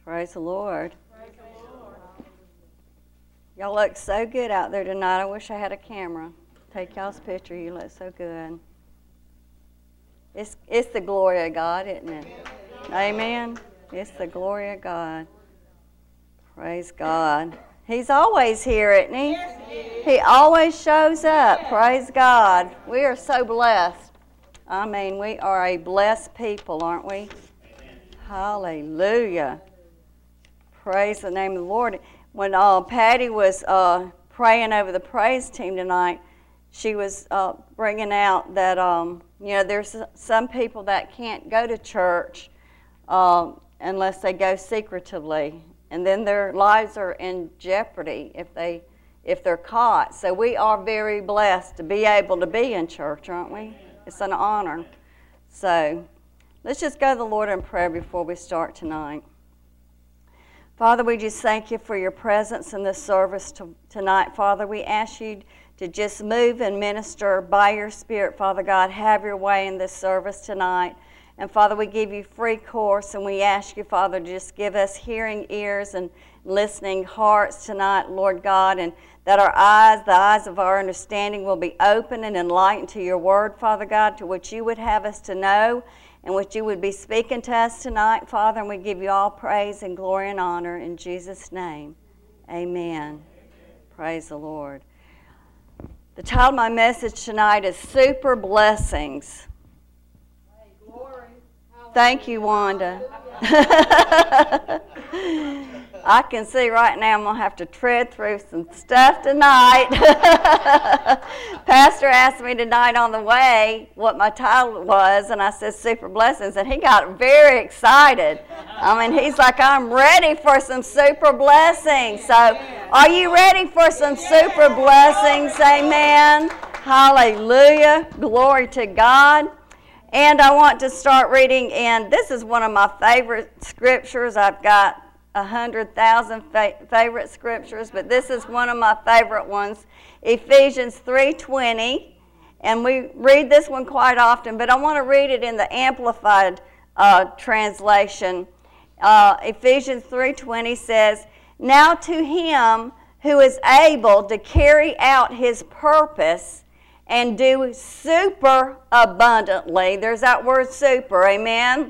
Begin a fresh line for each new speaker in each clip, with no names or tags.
Praise the Lord. Y'all look so good out there tonight. I wish I had a camera. Take y'all's picture. You look so good. It's the glory of God, isn't it? Amen. It's the glory of God. Praise God. He's always here, isn't he? He always shows up. Praise God. We are so blessed. I mean, we are a blessed people, aren't we? Hallelujah. Praise the name of the Lord. When Patty was praying over the praise team tonight, she was bringing out that, there's some people that can't go to church unless they go secretively. And then their lives are in jeopardy if they're caught. So we are very blessed to be able to be in church, aren't we? It's an honor. So let's just go to the Lord in prayer before we start tonight. Father, we just thank you for your presence in this service tonight. Father, we ask you to just move and minister by your Spirit, Father God. Have your way in this service tonight. And Father, we give you free course, and we ask you, Father, to just give us hearing ears and listening hearts tonight, Lord God, and that our eyes, the eyes of our understanding, will be open and enlightened to your word, Father God, to what you would have us to know and what you would be speaking to us tonight, Father. And we give you all praise and glory and honor in Jesus' name. Amen. Praise the Lord. The title of my message tonight is Super Blessings. Thank you, Wanda. I can see right now I'm going to have to tread through some stuff tonight. Pastor asked me tonight on the way what my title was, and I said Super Blessings, and he got very excited. I mean, he's like, I'm ready for some super blessings. So are you ready for some super blessings? Amen. Hallelujah. Glory to God. And I want to start reading, and this is one of my favorite scriptures. I've got 100,000 favorite scriptures, but this is one of my favorite ones, Ephesians 3:20. And we read this one quite often, but I want to read it in the Amplified translation. Ephesians 3:20 says, "Now to him who is able to carry out his purpose and do super abundantly," there's that word super, amen?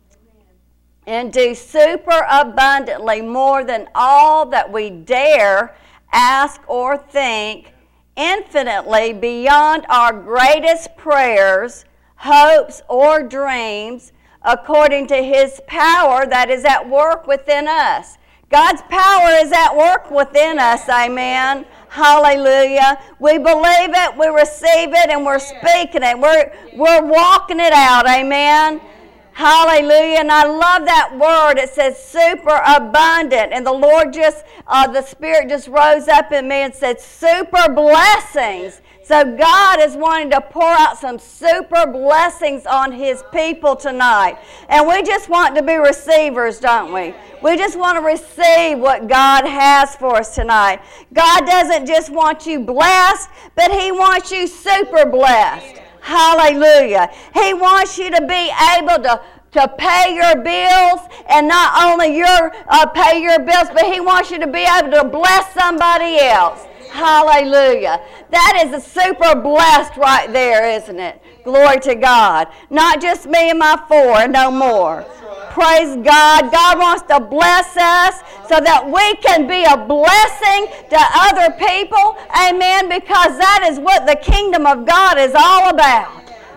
And do super abundantly more than all that we dare ask or think, infinitely beyond our greatest prayers, hopes, or dreams, according to his power that is at work within us. God's power is at work within us, amen. Hallelujah. We believe it, we receive it, and we're speaking it. We're walking it out, amen. Hallelujah. And I love that word. It says super abundant. And the Lord the Spirit just rose up in me and said super blessings. So God is wanting to pour out some super blessings on his people tonight. And we just want to be receivers, don't we? We just want to receive what God has for us tonight. God doesn't just want you blessed, but he wants you super blessed. Hallelujah. He wants you to be able to pay your bills, and not only pay your bills, but he wants you to be able to bless somebody else. Hallelujah. That is a super blessed right there, isn't it? Glory to God. Not just me and my four, and no more. Praise God. God wants to bless us so that we can be a blessing to other people. Amen. Because that is what the kingdom of God is all about.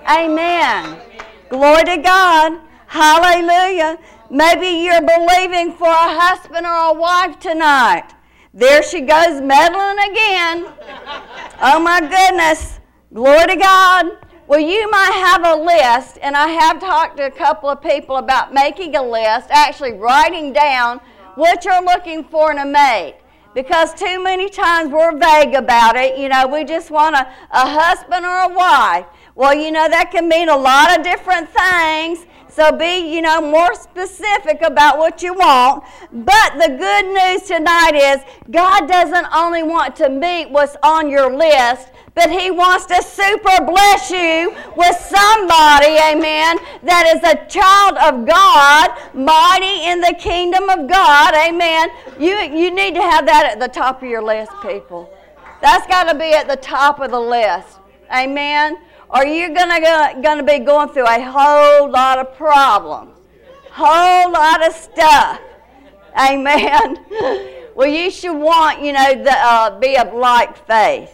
Amen. Glory to God. Hallelujah. Maybe you're believing for a husband or a wife tonight. There she goes meddling again. Oh my goodness. Glory to God. Well, you might have a list, and I have talked to a couple of people about making a list, actually writing down what you're looking for in a mate. Because too many times we're vague about it. We just want a husband or a wife. Well, that can mean a lot of different things. So be, more specific about what you want. But the good news tonight is God doesn't only want to meet what's on your list, but He wants to super bless you with somebody, amen, that is a child of God, mighty in the kingdom of God, amen. You need to have that at the top of your list, people. That's got to be at the top of the list, amen. Or you're gonna be going through a whole lot of problems, whole lot of stuff, amen. Well, you should want, be of like faith.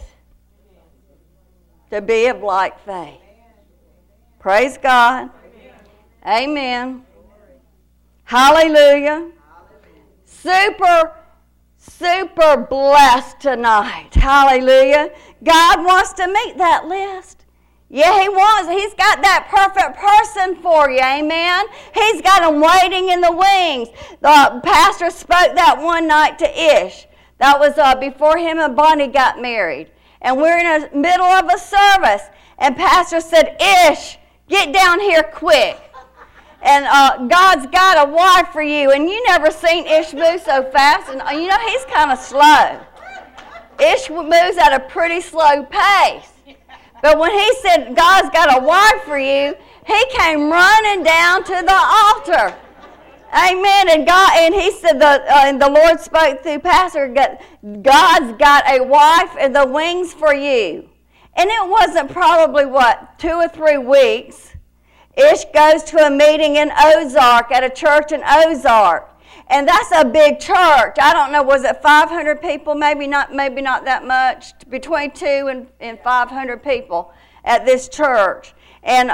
To be of like faith. Praise God. Amen. Hallelujah. Super blessed tonight. Hallelujah. God wants to meet that list. Yeah, He wants. He's got that perfect person for you. Amen. He's got them waiting in the wings. The pastor spoke that one night to Ish. That was before him and Bonnie got married. And we're in the middle of a service. And pastor said, Ish, get down here quick. And God's got a wife for you. And you never seen Ish move so fast. And he's kind of slow. Ish moves at a pretty slow pace. But when he said, God's got a wife for you, he came running down to the altar. Amen. And he said, and the Lord spoke through pastor, God's got a wife in the wings for you. And it wasn't probably, 2 or 3 weeks. Ish goes to a meeting in Ozark, at a church in Ozark. And that's a big church. I don't know, was it 500 people? Maybe not that much. Between 2 and 500 people at this church. And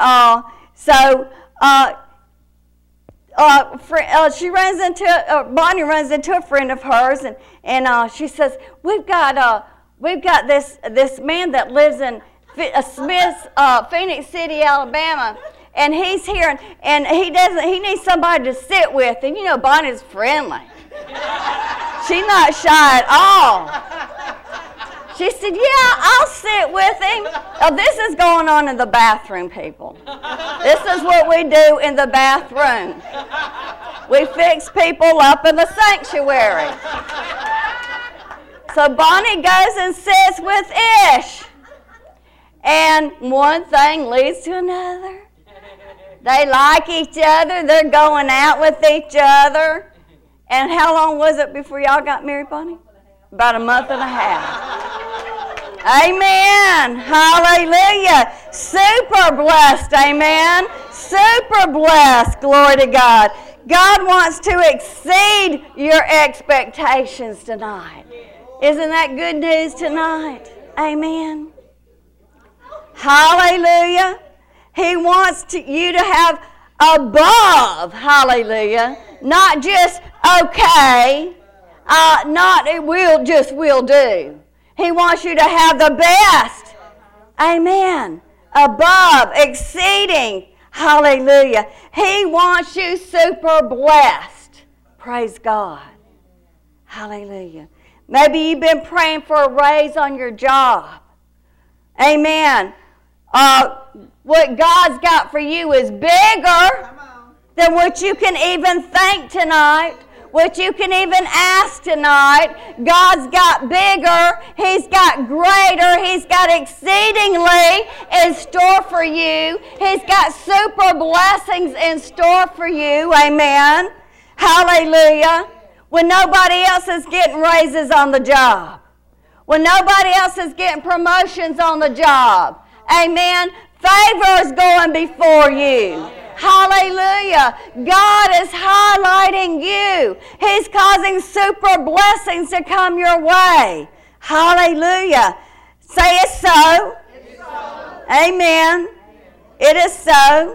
Bonnie runs into a friend of hers, and she says, "We've got this man that lives in Phoenix City, Alabama." And he's here, and he needs somebody to sit with. And Bonnie's friendly. She's not shy at all. She said, yeah, I'll sit with him. Oh, this is going on in the bathroom, people. This is what we do in the bathroom. We fix people up in the sanctuary. So Bonnie goes and sits with Ish. And one thing leads to another. They like each other. They're going out with each other. And how long was it before y'all got married, Bonnie? About a month and a half. Amen. Hallelujah. Super blessed. Amen. Super blessed. Glory to God. God wants to exceed your expectations tonight. Isn't that good news tonight? Amen. Hallelujah. He wants you to have above, hallelujah, not just okay, not it will do. He wants you to have the best. Amen. Above, exceeding, hallelujah. He wants you super blessed. Praise God. Hallelujah. Maybe you've been praying for a raise on your job. Amen. What God's got for you is bigger than what you can even think tonight, what you can even ask tonight. God's got bigger. He's got greater. He's got exceedingly in store for you. He's got super blessings in store for you. Amen. Hallelujah. When nobody else is getting raises on the job. When nobody else is getting promotions on the job. Amen. Favor is going before you. Hallelujah. God is highlighting you. He's causing super blessings to come your way. Hallelujah. Say it's so. It's so. Amen. It is so.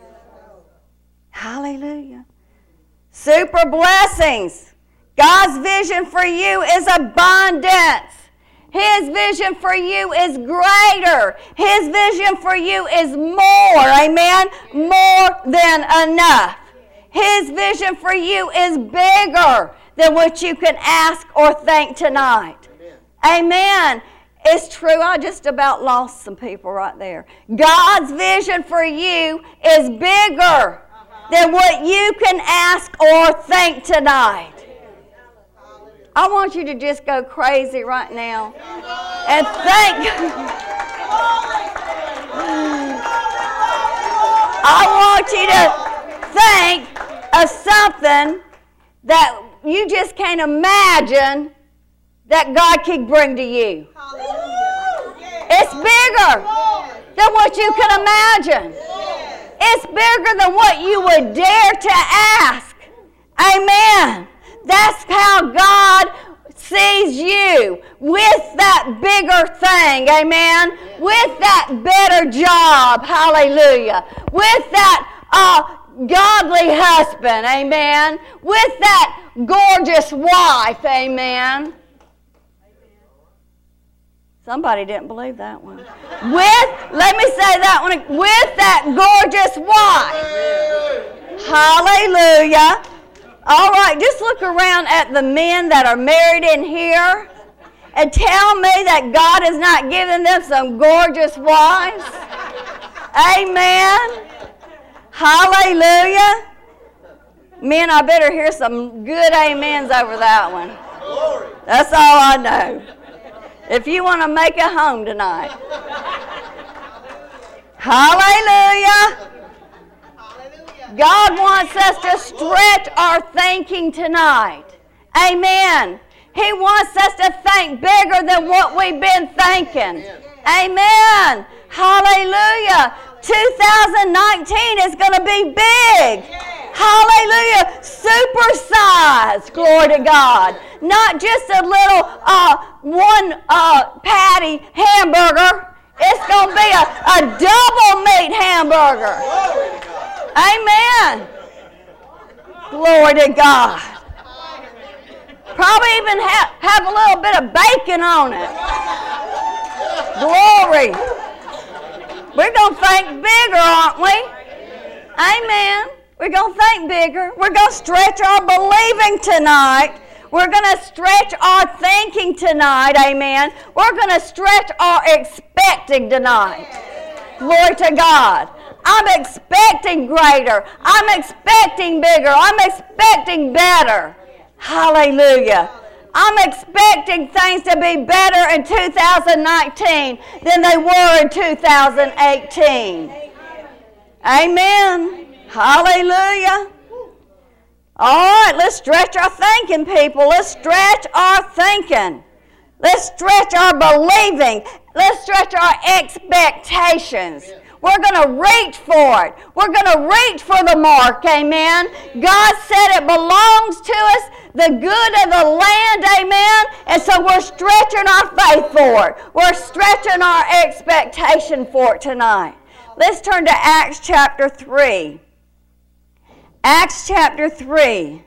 Hallelujah. Super blessings. God's vision for you is abundance. His vision for you is greater. His vision for you is more. Amen? More than enough. His vision for you is bigger than what you can ask or think tonight. Amen. It's true. I just about lost some people right there. God's vision for you is bigger than what you can ask or think tonight. I want you to just go crazy right now and thank I want you to think of something that you just can't imagine that God could bring to you. It's bigger than what you can imagine. It's bigger than what you would dare to ask. Amen. That's how God sees you, with that bigger thing. Amen. With that better job. Hallelujah. With that godly husband. Amen. With that gorgeous wife. Amen. Somebody didn't believe that one. Let me say that one, with that gorgeous wife. Hallelujah. All right, just look around at the men that are married in here and tell me that God has not given them some gorgeous wives. Amen. Hallelujah. Men, I better hear some good amens over that one. That's all I know. If you want to make a home tonight. Hallelujah. God wants us to stretch our thinking tonight. Amen. He wants us to think bigger than what we've been thinking. Amen. Hallelujah. 2019 is going to be big. Hallelujah. Supersized. Glory to God. Not just a little one patty hamburger. It's going to be a double meat hamburger. Amen. Glory to God. Probably even have a little bit of bacon on it. Glory. We're going to think bigger, aren't we? Amen. We're going to think bigger. We're going to stretch our believing tonight. We're going to stretch our thinking tonight. Amen. We're going to stretch our expecting tonight. Glory to God. I'm expecting greater. I'm expecting bigger. I'm expecting better. Hallelujah. I'm expecting things to be better in 2019 than they were in 2018. Amen. Hallelujah. All right, let's stretch our thinking, people. Let's stretch our thinking. Let's stretch our believing. Let's stretch our expectations. We're going to reach for it. We're going to reach for the mark, amen. God said it belongs to us, the good of the land, amen. And so we're stretching our faith for it. We're stretching our expectation for it tonight. Let's turn to Acts chapter 3. Acts chapter 3. I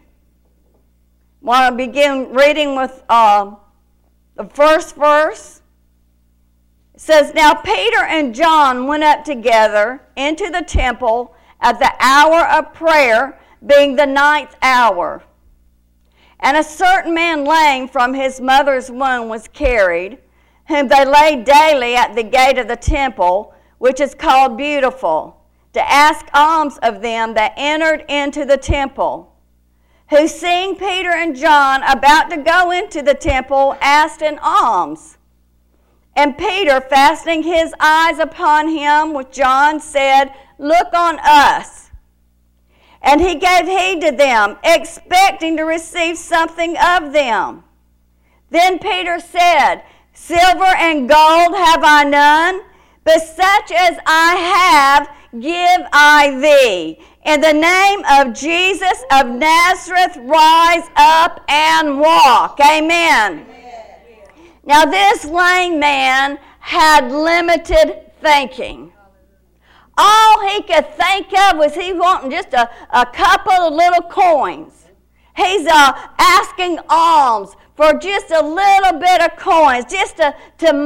want to begin reading with the first verse. It says, Now Peter and John went up together into the temple at the hour of prayer, being the 9th hour. And a certain man lame from his mother's womb was carried, whom they laid daily at the gate of the temple, which is called Beautiful, to ask alms of them that entered into the temple, who, seeing Peter and John about to go into the temple, asked an alms. And Peter, fastening his eyes upon him with John, said, Look on us. And he gave heed to them, expecting to receive something of them. Then Peter said, Silver and gold have I none, but such as I have give I thee. In the name of Jesus of Nazareth, rise up and walk. Amen. Now this lame man had limited thinking. All he could think of was he wanting just a couple of little coins. He's asking alms for just a little bit of coins, just to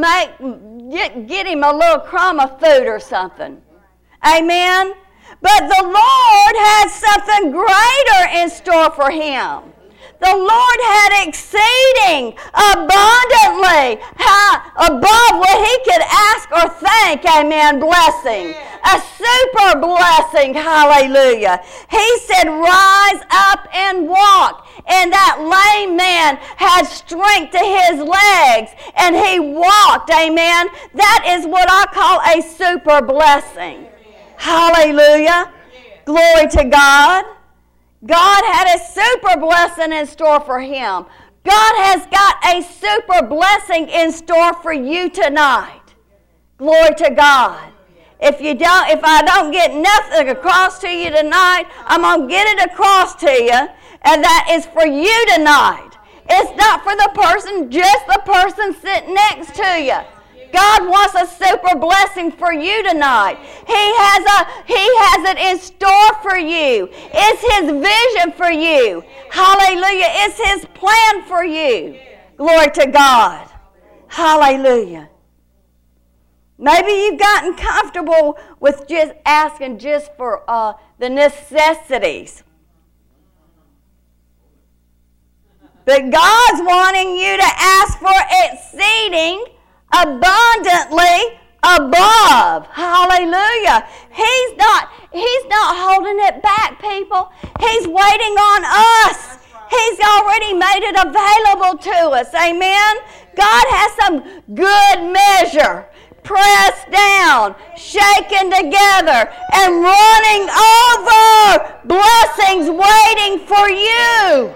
get him a little crumb of food or something. Amen? But the Lord had something greater in store for him. The Lord had exceeding abundantly above what he could ask or think, amen, blessing. A super blessing, hallelujah. He said, rise up and walk. and that lame man had strength to his legs, and he walked, amen. That is what I call a super blessing. Hallelujah. Glory to God. God had a super blessing in store for him. God has got a super blessing in store for you tonight. Glory to God. If I don't get nothing across to you tonight, I'm going to get it across to you, and that is for you tonight. It's not for the person, just the person sitting next to you. God wants a super blessing for you tonight. He has it in store for you. It's His vision for you. Hallelujah. It's His plan for you. Glory to God. Hallelujah. Maybe you've gotten comfortable with just asking just for the necessities. But God's wanting you to ask for exceeding abundantly above. Hallelujah. He's not holding it back, people. He's waiting on us. He's already made it available to us. Amen. God has some good measure, pressed down, shaken together, and running over, blessings waiting for you.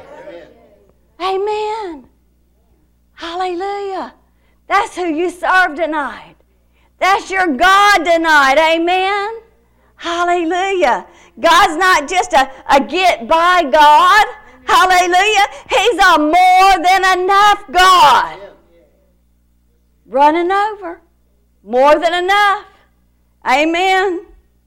Amen. Hallelujah. That's who you serve tonight. That's your God tonight. Amen. Hallelujah. God's not just a get-by God. Hallelujah. He's a more than enough God. Running over. More than enough. Amen.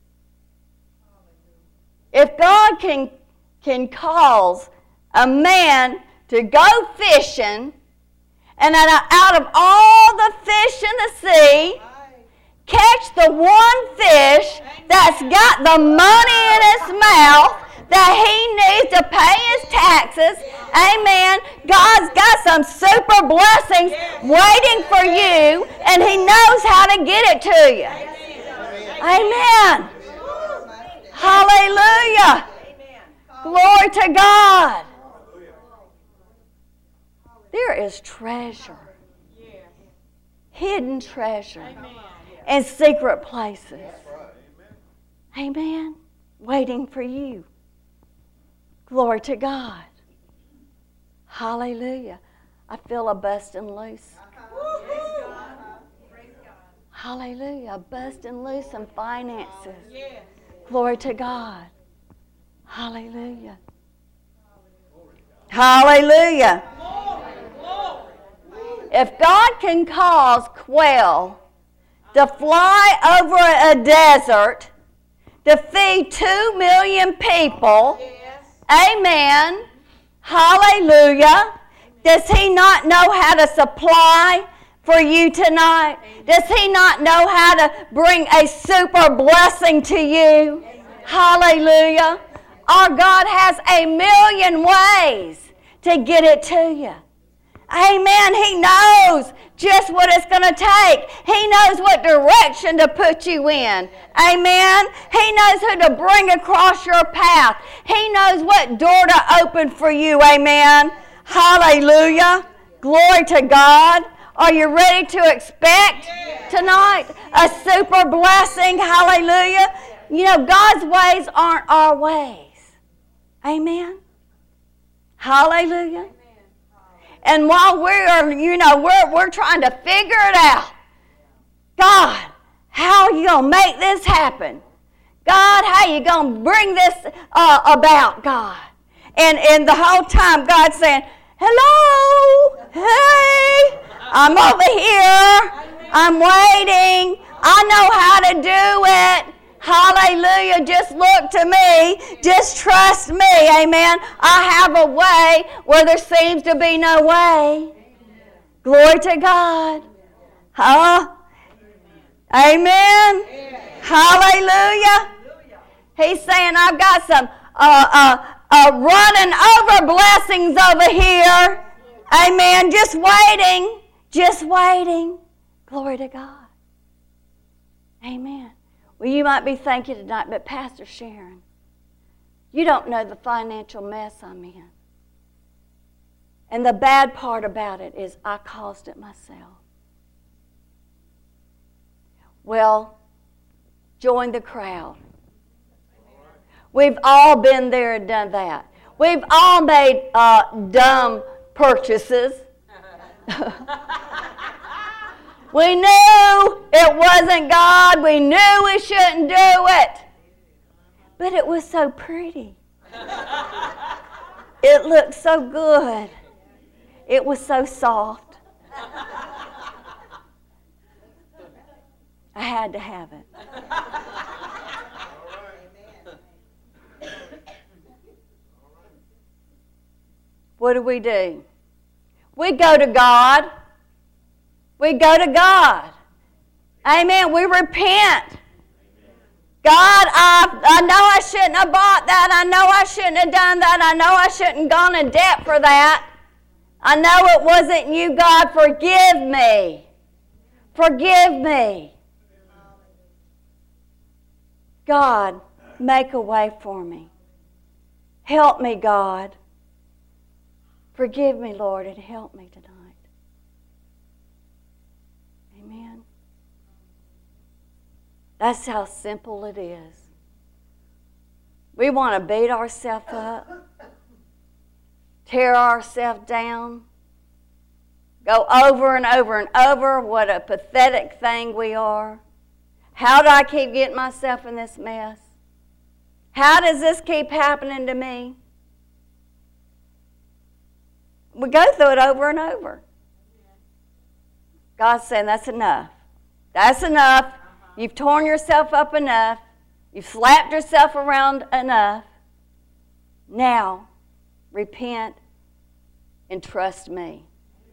If God can cause a man to go fishing, and out of all the fish in the sea, catch the one fish that's got the money in its mouth that he needs to pay his taxes. Amen. God's got some super blessings waiting for you, and He knows how to get it to you. Amen. Hallelujah. Glory to God. There is treasure. Hidden treasure in secret places. Amen. Waiting for you. Glory to God. Hallelujah. I feel a busting loose. Hallelujah. A busting loose in finances. Glory to God. Hallelujah. Hallelujah. If God can cause quail to fly over a desert to feed 2 million people, amen, hallelujah, does He not know how to supply for you tonight? Does He not know how to bring a super blessing to you? Hallelujah. Our God has a million ways to get it to you. Amen. He knows just what it's going to take. He knows what direction to put you in. Amen. He knows who to bring across your path. He knows what door to open for you. Amen. Hallelujah. Glory to God. Are you ready to expect tonight a super blessing? Hallelujah. You know, God's ways aren't our ways. Amen. Hallelujah. And while we're trying to figure it out, God, how are you going to make this happen? God, how are you going to bring this about, God? And the whole time God's saying, hello, hey, I'm over here. I'm waiting. I know how to do it. Hallelujah. Just look to me. Just trust me. Amen. I have a way where there seems to be no way. Glory to God. Huh? Amen. Hallelujah. He's saying, I've got some running over blessings over here. Amen. Just waiting. Just waiting. Glory to God. Amen. Well, you might be thinking tonight, but Pastor Sharon, you don't know the financial mess I'm in. And the bad part about it is I caused it myself. Well, join the crowd. We've all been there and done that. We've all made dumb purchases. We knew it wasn't God. We knew we shouldn't do it. But it was so pretty. It looked so good. It was so soft. I had to have it. What do? We go to God. We go to God. Amen. We repent. God, I know I shouldn't have bought that. I know I shouldn't have done that. I know I shouldn't have gone in debt for that. I know it wasn't you, God. Forgive me. Forgive me. God, make a way for me. Help me, God. Forgive me, Lord, and help me tonight. Amen. That's how simple it is. We want to beat ourselves up, tear ourselves down, go over and over and over what a pathetic thing we are. How do I keep getting myself in this mess? How does this keep happening to me? We go through it over and over. God's saying, that's enough. That's enough. You've torn yourself up enough. You've slapped yourself around enough. Now, repent and trust me.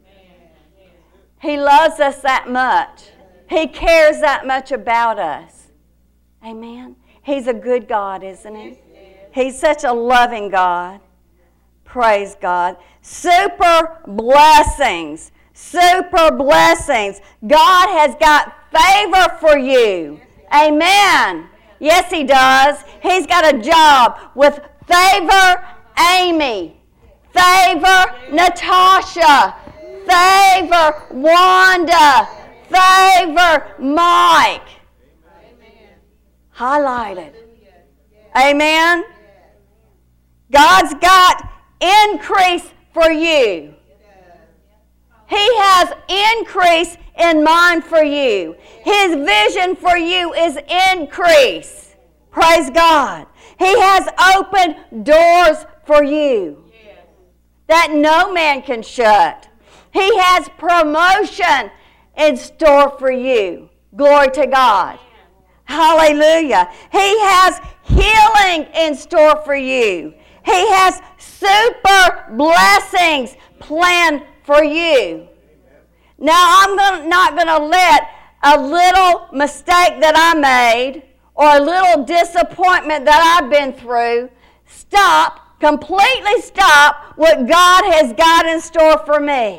He loves us that much. He cares that much about us. Amen. He's a good God, isn't he? He's such a loving God. Praise God. Super blessings. Super blessings. God has got favor for you. Amen. Yes, he does. He's got a job with favor Amy, favor Natasha, favor Wanda, favor Mike. Highlighted. Amen. God's got increase for you. He has increase in mind for you. His vision for you is increase. Praise God. He has opened doors for you that no man can shut. He has promotion in store for you. Glory to God. Hallelujah. He has healing in store for you. He has super blessings planned for you. Now, I'm not going to let a little mistake that I made or a little disappointment that I've been through completely stop what God has got in store for me.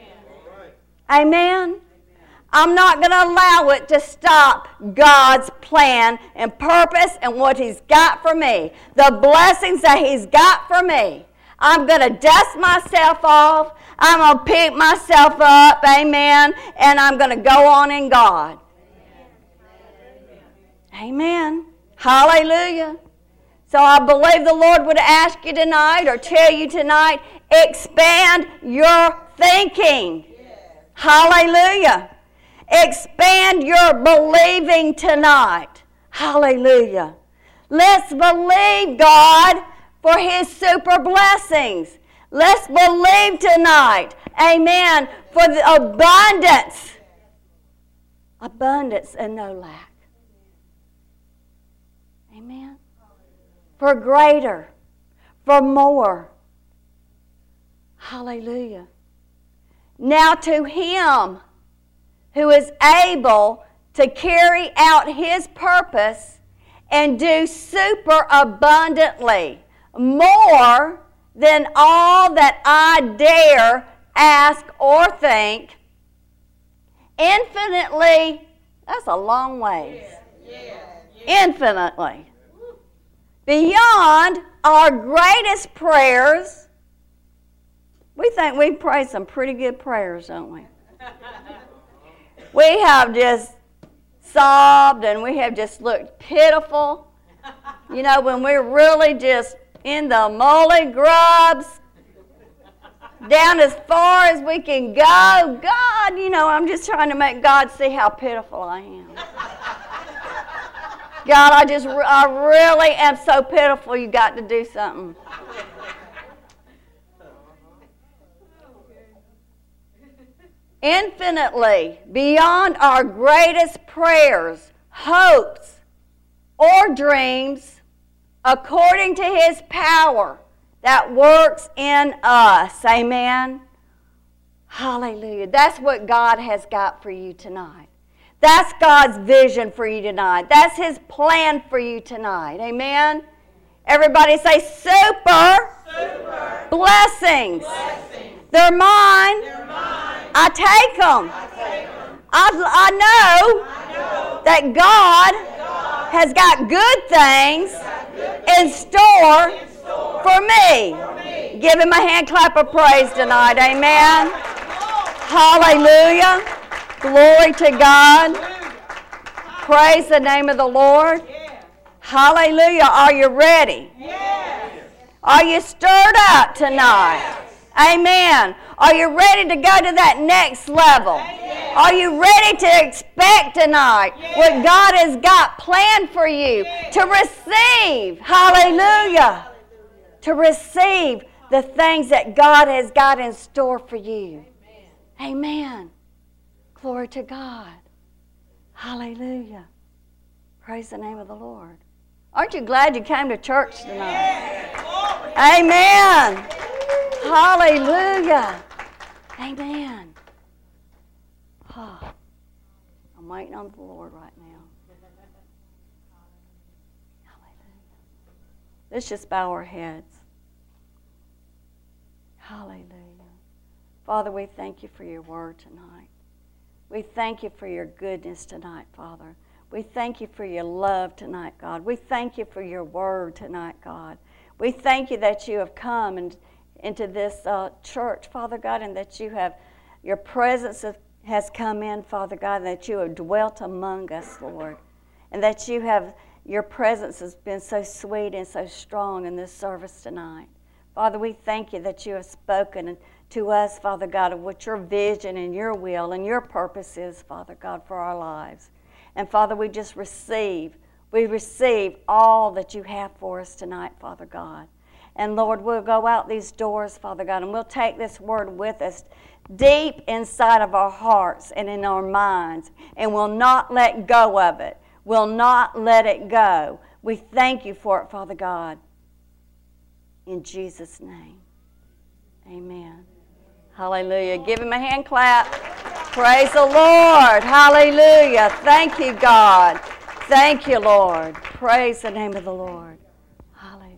Amen. I'm not going to allow it to stop God's plan and purpose and what He's got for me. The blessings that He's got for me. I'm going to dust myself off. I'm going to pick myself up. Amen. And I'm going to go on in God. Amen. Hallelujah. So I believe the Lord would ask you tonight or tell you tonight, expand your thinking. Hallelujah. Expand your believing tonight. Hallelujah. Let's believe God for His super blessings. Let's believe tonight, amen, for the abundance. Abundance and no lack. Amen. For greater, for more. Hallelujah. Now to Him who is able to carry out His purpose and do super abundantly, more than all that I dare ask or think, infinitely, that's a long ways, infinitely, beyond our greatest prayers. We think we pray some pretty good prayers, don't we? We have just sobbed and we have just looked pitiful. You know, when we're really just in the molly grubs, down as far as we can go. God, you know, I'm just trying to make God see how pitiful I am. God, I really am so pitiful. You got to do something. Infinitely beyond our greatest prayers, hopes, or dreams, according to His power that works in us. Amen? Hallelujah. That's what God has got for you tonight. That's God's vision for you tonight. That's His plan for you tonight. Amen? Everybody say super, super. Blessings. Blessings. They're mine. They're mine. I take them. I know that God has got good things in store for me. Give Him a hand clap of praise tonight. Amen. Hallelujah. Glory to God. Praise the name of the Lord. Hallelujah. Are you ready? Are you stirred up tonight? Amen. Are you ready to go to that next level? Are you ready to expect tonight what God has got planned for you to receive? Hallelujah. To receive the things that God has got in store for you. Amen. Glory to God. Hallelujah. Praise the name of the Lord. Aren't you glad you came to church tonight? Amen. Hallelujah. Amen. Oh, I'm waiting on the Lord right now. Hallelujah. Let's just bow our heads. Hallelujah. Father, we thank you for your word tonight. We thank you for your goodness tonight, Father. We thank you for your love tonight, God. We thank you for your word tonight, God. We thank you that you have come into this church, Father God, and that your presence has come in, Father God, and that you have dwelt among us, Lord, and that your presence has been so sweet and so strong in this service tonight. Father, we thank you that you have spoken to us, Father God, of what your vision and your will and your purpose is, Father God, for our lives. And Father, we just receive all that you have for us tonight, Father God. And Lord, we'll go out these doors, Father God, and we'll take this word with us deep inside of our hearts and in our minds, and we'll not let go of it. We'll not let it go. We thank you for it, Father God. In Jesus' name, amen. Hallelujah. Give Him a hand clap. Praise the Lord. Hallelujah. Thank you, God. Thank you, Lord. Praise the name of the Lord. Hallelujah.